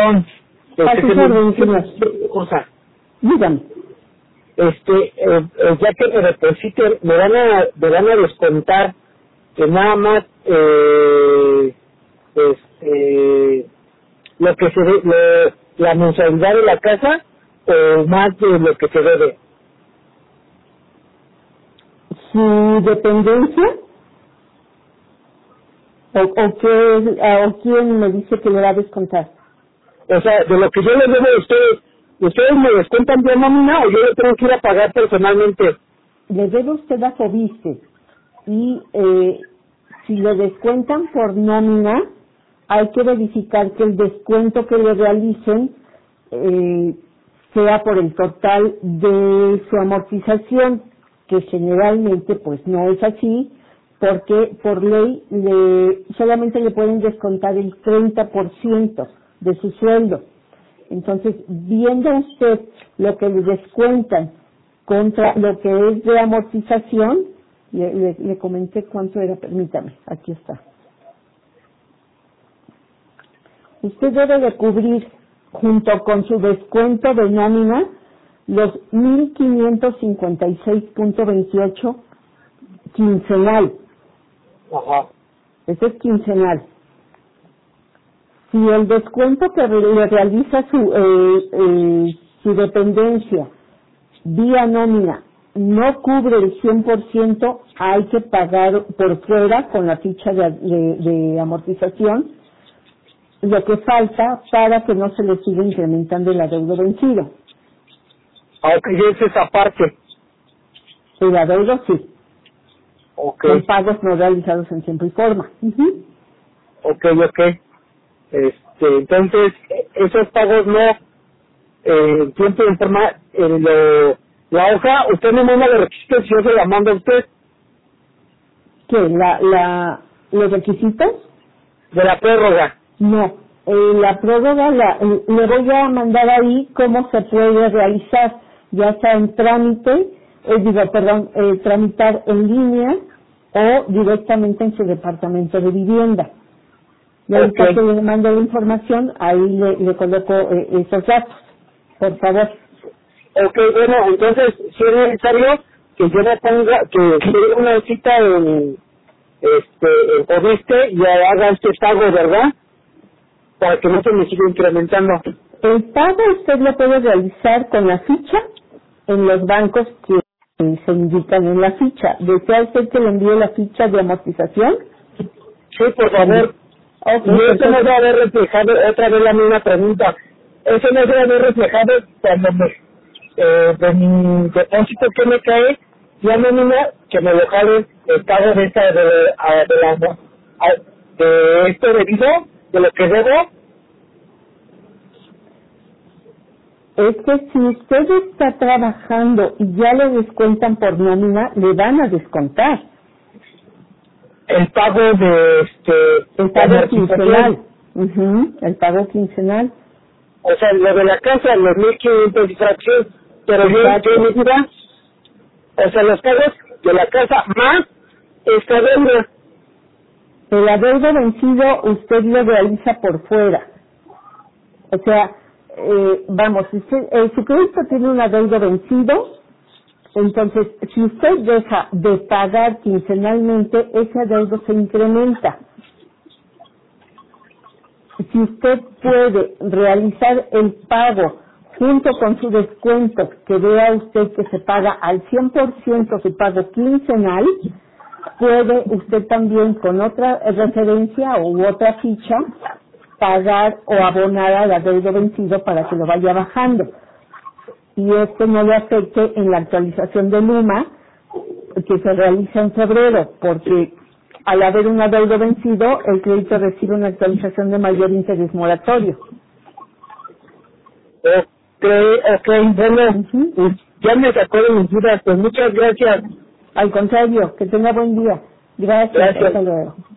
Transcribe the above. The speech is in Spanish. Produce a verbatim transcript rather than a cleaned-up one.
Perdón. A tus órdenes, señor. Cosa. Dígame. Este, eh, eh, ya que me depositen, me van a, me van a descontar que nada más, eh, este, lo que se de, lo, la mensualidad de la casa, o más de lo que se debe. ¿Su dependencia? ¿O, o, qué, ¿O quién me dice que le va a descontar? O sea, de lo que yo les debo a ustedes, ¿ustedes me descuentan de nómina o yo le tengo que ir a pagar personalmente? Le debe usted a Fobiste y eh, si le descuentan por nómina, hay que verificar que el descuento que le realicen eh, sea por el total de su amortización, que generalmente pues no es así, porque por ley le, solamente le pueden descontar el treinta por ciento de su sueldo. Entonces, viendo usted lo que le descuentan contra lo que es de amortización, le, le, le comenté cuánto era, permítame, aquí está. Usted debe de cubrir, junto con su descuento de nómina, los mil quinientos cincuenta y seis punto veintiocho quincenal. Ajá. Ese es quincenal. Si el descuento que le realiza su, eh, eh, su dependencia vía nómina no cubre el cien por ciento, hay que pagar por fuera con la ficha de, de, de amortización lo que falta para que no se le siga incrementando el adeudo vencido. Aunque yo es esa parte. El adeudo sí. Ok. Son pagos no realizados en tiempo y forma. Uh-huh. Ok, ok. Este, entonces, esos pagos no, eh, en tiempo y forma, eh, lo, la hoja, usted me manda los requisitos y yo se la mando a usted. ¿Qué? La, la, ¿Los requisitos? De la prórroga. No. Eh, la prórroga la, eh, le voy a mandar ahí cómo se puede realizar, ya sea en trámite, eh, digo, perdón, eh, tramitar en línea o directamente en su departamento de vivienda. Y ahorita Okay. que le mando la información, ahí le, le coloco eh, esos datos, por favor. Ok, bueno, entonces, si es necesario que yo me ponga, que se una cita en, este, en Fobiste y haga este pago, ¿verdad? Para que no se me siga incrementando. El pago usted lo puede realizar con la ficha en los bancos que se indican en la ficha. ¿Desea usted que le envíe la ficha de amortización? Sí, por favor. Okay, Y eso no debe haber reflejado, otra vez la misma pregunta, eso no debe haber reflejado cuando me, eh, de mi depósito que me cae, la nómina, que me lo jale el pago de esta, de, de, de la, de este debido, de lo que debo. Es que si usted está trabajando y ya le descuentan por nómina, le van a descontar. El pago de este... El pago quincenal. Uh-huh, el pago quincenal. O sea, lo de la casa, los mil quinientos y fracción, pero yo, yo me dirá, o sea, los pagos de la casa más esta deuda. El adeudo vencido usted lo realiza por fuera. O sea, eh, vamos, si usted, eh, su crédito tiene un adeudo vencido, entonces, si usted deja de pagar quincenalmente, ese adeudo se incrementa. Si usted puede realizar el pago junto con su descuento, que vea usted que se paga al cien por ciento su pago quincenal, puede usted también con otra referencia u otra ficha pagar o abonar al adeudo vencido para que lo vaya bajando. Y esto no le afecte en la actualización de Luma que se realiza en febrero, porque al haber un adeudo vencido, el crédito recibe una actualización de mayor interés moratorio. Ok, ok, bueno, Uh-huh. ya me sacó de mis dudas, pues muchas gracias. Al contrario, que tenga buen día. Gracias, Gracias. hasta luego.